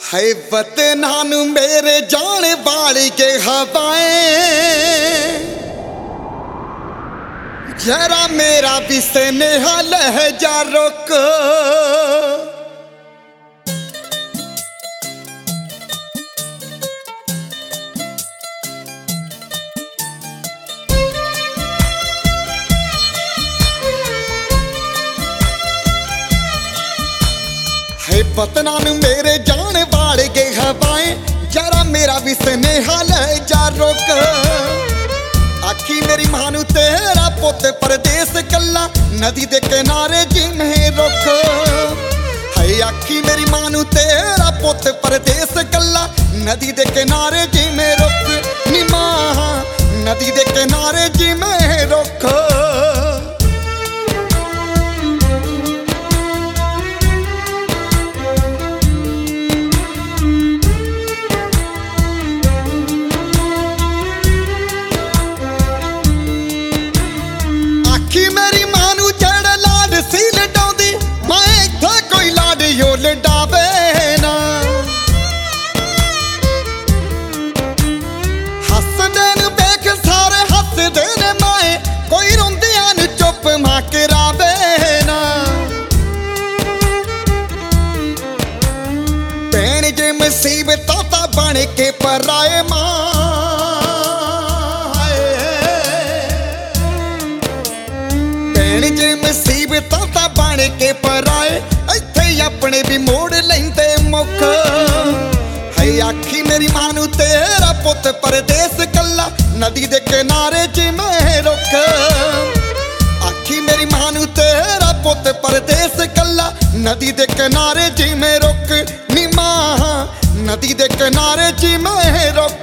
है वतनां नूं मेरे जान वाली के हवाएं, जरा मेरा भी स्नेहा लहजा रोक। है वतनां नूं मेरे जान वाले के हवाएं, जरा मेरा भी स्नेहा लहजा रोक। आखी मेरी मां नूं तेरा पुत परदेस कल्ला, नदी दे किनारे जिमें रुख। है आखी मेरी मां नूं तेरा पुत परदेस कल्ला, नदी दे किनारे जिमें रुख। नी मां नदी दे किनारे जिमें रुख। मुसीबतां तां बन के पराए मां, भैण जे मुसीबतां तां बन के पराए, इत्थे अपने भी मोड़ लैंदे मुख। है आखी मेरी मां नूं तेरा पुत परदेस कल्ला, नदी दे किनारे जिमें रुख। आखी मेरी मां नूं तेरा पुत परदेस कल्ला, नदी दे किनारे जिमें रुख। नी मां नदी दे किनारे जिमें रुख।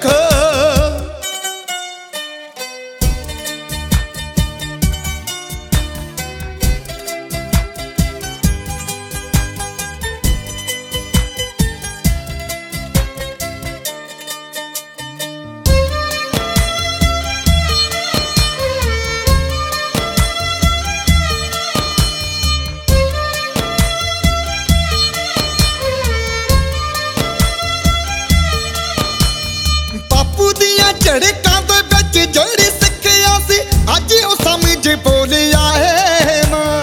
झड़कां दे विच जड़ी सिक्खिया सी, अज ओ समझ बोलिया है मां।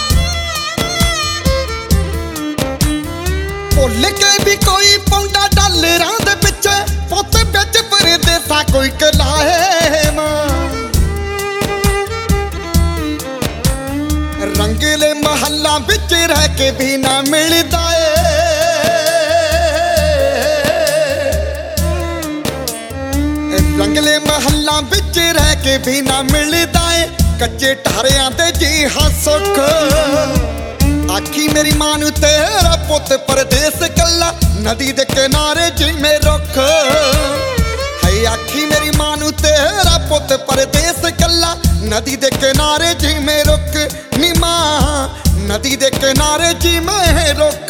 भुल के भी कोई पौंदा डॉलरां दे पिछे, पुत बिच परदेसा कोई कला है मां। रंगले महल्ला बिच रह के भी ना मिलदा है, रंगले महल्ला बिच रह के भी ना मिलदा है, कच्चे ठारियां ते जी हां सुख। आखी मेरी मां नूं तेरा पुत परदेस कल्ला, नदी दे किनारे जिमें रुख। है आखी मेरी मां नूं तेरा पुत परदेस कल्ला, नदी दे किनारे जिमें रुख। नी मां नदी दे किनारे जिमें रुख।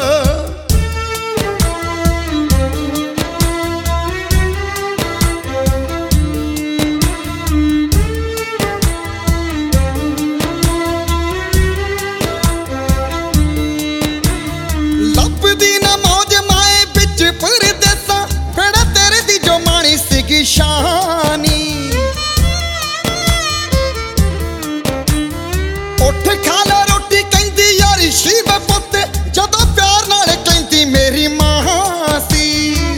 शानी उठ खा ला रोटी कहंदी यारी शिव पुत, जदों प्यार नाल कहंदी मेरी मां सी।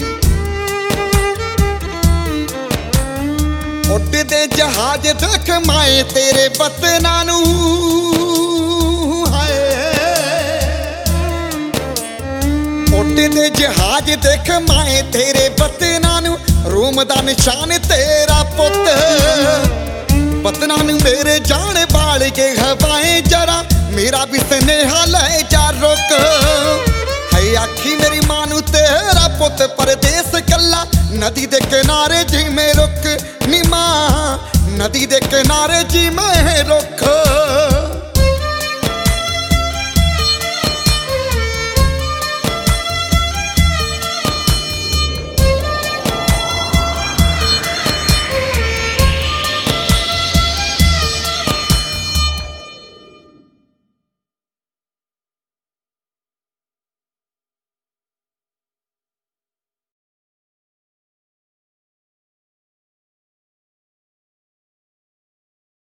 उड़दे जहाज देख माए तेरे वतनां नूं, उड़दे जहाज देख माए तेरे वतनां नूं, रोम दा निशान तेरा पुत। वतनां नूं मेरे जान वाले के हवाएं, जरा मेरा भी स्नेहा लहजा रोक। है आखी मेरी मां नूं तेरा पुत परदेस कल्ला, नदी दे किनारे जिमें रुख। नी मां नदी दे किनारे जिमें रुख।